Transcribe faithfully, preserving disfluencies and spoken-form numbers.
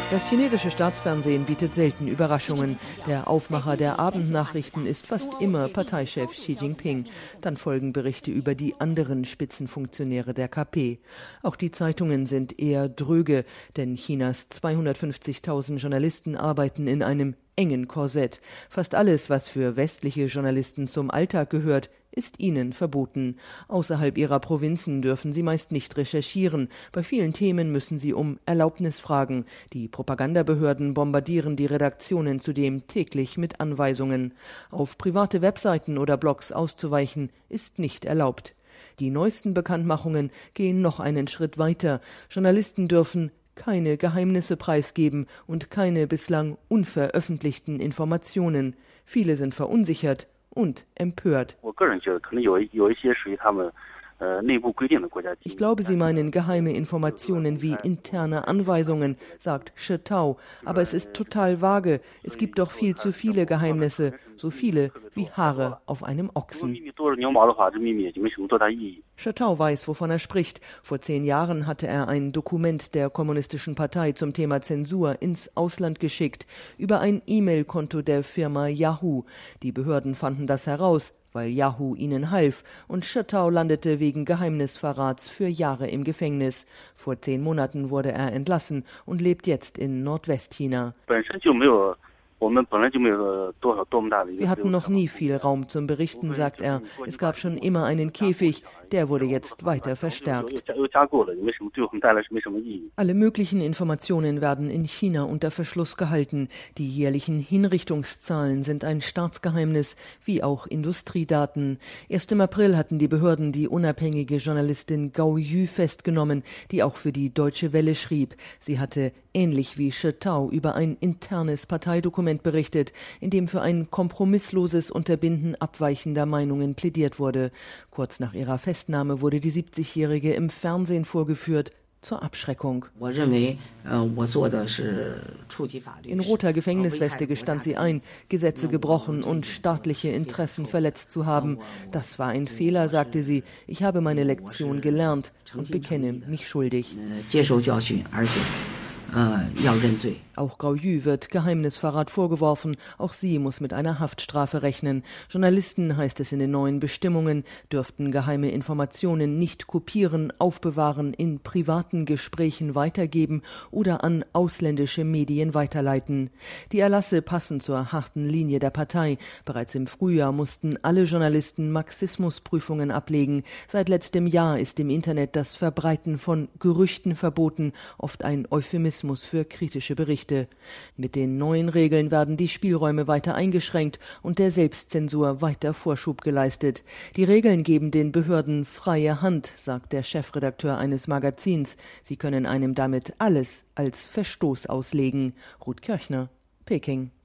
Das chinesische Staatsfernsehen bietet selten Überraschungen. Der Aufmacher der Abendnachrichten ist fast immer Parteichef Xi Jinping. Dann folgen Berichte über die anderen Spitzenfunktionäre der K P. Auch die Zeitungen sind eher dröge, denn Chinas zweihundertfünfzigtausend Journalisten arbeiten in einem engen Korsett. Fast alles, was für westliche Journalisten zum Alltag gehört, ist ihnen verboten. Außerhalb ihrer Provinzen dürfen sie meist nicht recherchieren. Bei vielen Themen müssen sie um Erlaubnis fragen. Die Propagandabehörden bombardieren die Redaktionen zudem täglich mit Anweisungen. Auf private Webseiten oder Blogs auszuweichen, ist nicht erlaubt. Die neuesten Bekanntmachungen gehen noch einen Schritt weiter. Journalisten dürfen keine Geheimnisse preisgeben und keine bislang unveröffentlichten Informationen. Viele sind verunsichert und empört. Ich glaube, Sie meinen geheime Informationen wie interne Anweisungen, sagt Shi Tao. Aber es ist total vage. Es gibt doch viel zu viele Geheimnisse, so viele wie Haare auf einem Ochsen. Shi Tao weiß, wovon er spricht. Vor zehn Jahren hatte er ein Dokument der Kommunistischen Partei zum Thema Zensur ins Ausland geschickt, über ein E-Mail-Konto der Firma Yahoo. Die Behörden fanden das heraus, weil Yahoo ihnen half, und Shi Tao landete wegen Geheimnisverrats für Jahre im Gefängnis. Vor zehn Monaten wurde er entlassen und lebt jetzt in Nordwestchina. Wir hatten noch nie viel Raum zum Berichten, sagt er. Es gab schon immer einen Käfig, der wurde jetzt weiter verstärkt. Alle möglichen Informationen werden in China unter Verschluss gehalten. Die jährlichen Hinrichtungszahlen sind ein Staatsgeheimnis, wie auch Industriedaten. Erst im April hatten die Behörden die unabhängige Journalistin Gao Yu festgenommen, die auch für die Deutsche Welle schrieb. Sie hatte ähnlich wie Shi Tao über ein internes Parteidokument berichtet, in dem für ein kompromissloses Unterbinden abweichender Meinungen plädiert wurde. Kurz nach ihrer Festnahme wurde die siebzigjährige im Fernsehen vorgeführt, zur Abschreckung. In roter Gefängnisweste gestand sie ein, Gesetze gebrochen und staatliche Interessen verletzt zu haben. Das war ein Fehler, sagte sie. Ich habe meine Lektion gelernt und bekenne mich schuldig. Auch Gao Yu wird Geheimnisverrat vorgeworfen. Auch sie muss mit einer Haftstrafe rechnen. Journalisten, heißt es in den neuen Bestimmungen, dürften geheime Informationen nicht kopieren, aufbewahren, in privaten Gesprächen weitergeben oder an ausländische Medien weiterleiten. Die Erlasse passen zur harten Linie der Partei. Bereits im Frühjahr mussten alle Journalisten Marxismusprüfungen ablegen. Seit letztem Jahr ist im Internet das Verbreiten von Gerüchten verboten, oft ein Euphemismus für kritische Berichte. Mit den neuen Regeln werden die Spielräume weiter eingeschränkt und der Selbstzensur weiter Vorschub geleistet. Die Regeln geben den Behörden freie Hand, sagt der Chefredakteur eines Magazins. Sie können einem damit alles als Verstoß auslegen. Ruth Kirchner, Peking.